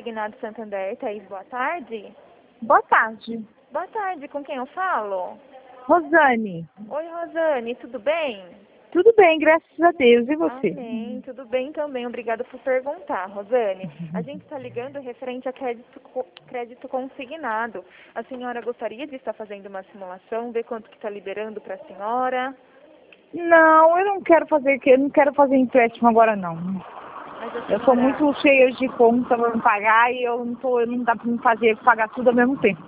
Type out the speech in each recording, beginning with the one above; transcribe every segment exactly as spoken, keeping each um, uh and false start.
Consignado Santander, Thaís, boa tarde. Boa tarde. Boa tarde, com quem eu falo? Rosane. Oi, Rosane, tudo bem? Tudo bem, graças a Deus. E você? Amém, tudo bem também. Obrigada por perguntar, Rosane. A gente está ligando referente a crédito, co- crédito consignado. A senhora gostaria de estar fazendo uma simulação, ver quanto que está liberando para a senhora? Não, eu não quero fazer, eu não quero fazer empréstimo agora não. Mas a Eu sou senhora... muito cheia de conta para me pagar e eu não tô, não dá para me fazer pagar tudo ao mesmo tempo.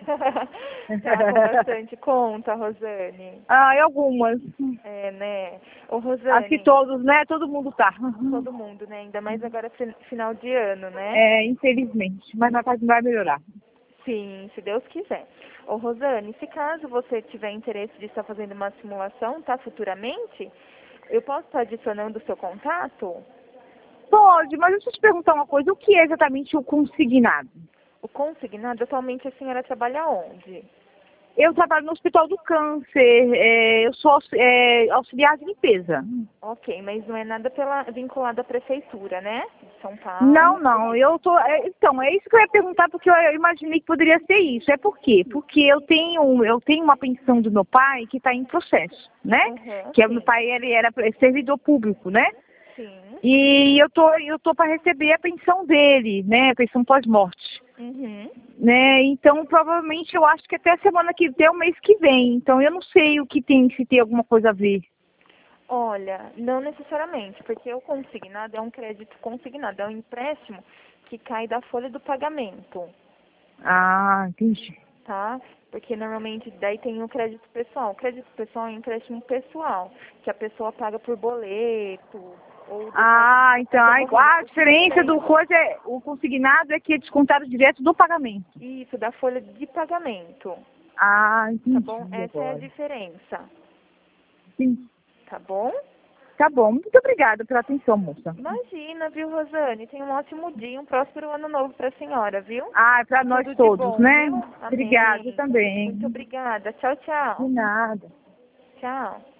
Tá com bastante conta, Rosane. Ah, e algumas. É, né? Ô, Acho que Rosane, todos, né? Todo mundo tá. todo mundo, né? Ainda mais agora fi- final de ano, né? É, infelizmente. Mas vai vai melhorar. Sim, se Deus quiser. Ô, Rosane, se caso você tiver interesse de estar fazendo uma simulação, tá, futuramente, eu posso estar adicionando o seu contato? Pode, mas deixa eu te perguntar uma coisa. O que é exatamente o consignado? O consignado, atualmente a senhora trabalha onde? Eu trabalho no Hospital do Câncer, é, eu sou aux- é, auxiliar de limpeza. Ok, mas não é nada pela, vinculado à prefeitura, né? De São Não, Paulo. não, eu tô. é, então, é isso que eu ia perguntar, porque eu, eu imaginei que poderia ser isso. É por quê? Porque eu tenho, eu tenho uma pensão do meu pai que está em processo, né? Uhum, Que é o sim, meu pai, ele era servidor público, né? sim. E eu tô, eu tô para receber a pensão dele, né? A pensão pós-morte. Uhum. Né? Então, provavelmente, eu acho que até a semana que vem, o mês que vem. Então, eu não sei o que tem, se tem alguma coisa a ver. Olha, não necessariamente, porque o consignado é um crédito consignado, é um empréstimo que cai da folha do pagamento, Ah, entendi. tá? Porque normalmente daí tem o crédito pessoal. O crédito pessoal é um empréstimo pessoal, que a pessoa paga por boleto ou Ah, então, conta a, corrente. a O que não diferença tem, do coisa é, o consignado é que é descontado direto do pagamento. isso, da folha de pagamento, Ah, tá bom? entendi Essa é a agora. diferença, Sim. tá bom? Tá bom, muito obrigada pela atenção, moça. Imagina, viu, Rosane? Tenha um ótimo dia, um próspero ano novo para a senhora, viu? Ah, é pra nós Tudo de todos, bom, né? viu? Obrigada Amém. Muito também. obrigada. Tchau, De tchau. nada. Tchau.